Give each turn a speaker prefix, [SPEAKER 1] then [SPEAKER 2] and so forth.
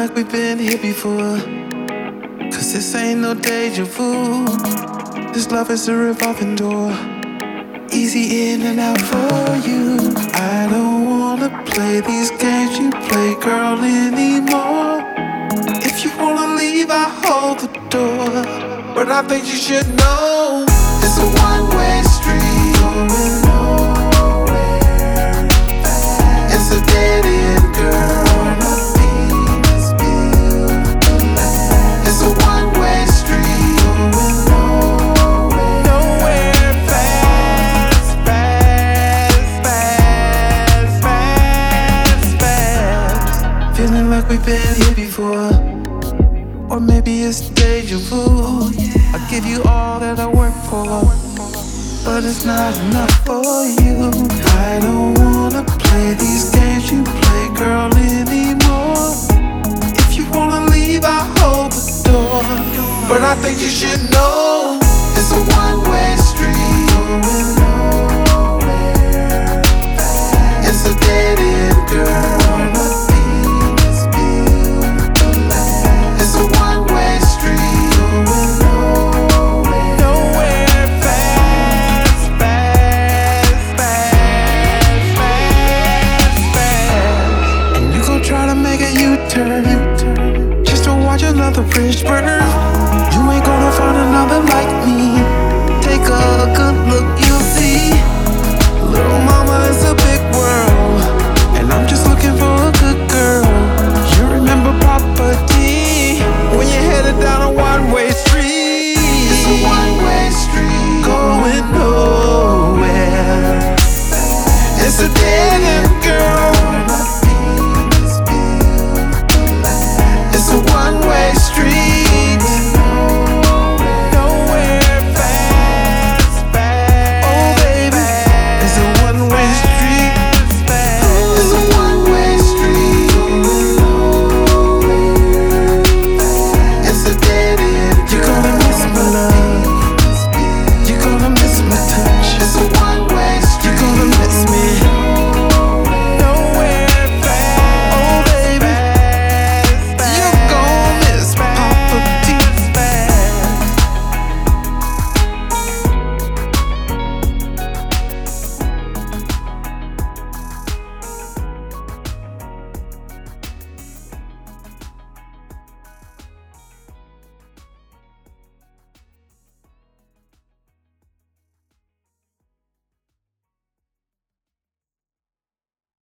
[SPEAKER 1] like we've been here before. Cause this ain't no deja vu. This love is a revolving door. Easy in and out for you. I don't wanna play these games you play, girl, anymore. If you wanna leave, I hold the door. But I think you should know it's a one-way street going nowhere fast. It's a dead end, girl. It's a one-way street going nowhere fast, fast. Feeling like we've been here before. Or maybe it's deja vu. I give you all that I work for, but it's not enough for you. I don't wanna play these games you play, girl, anymore. If you wanna leave, I hold the door. But I think you should know it's a one-way street going nowhere fast. It's a dead end, girl. It's a one-way street going nowhere fast, fast. And you gon' try to make a U-turn just to watch another bridge burn. You ain't gonna find another like me. Take a good look, you'll see. Little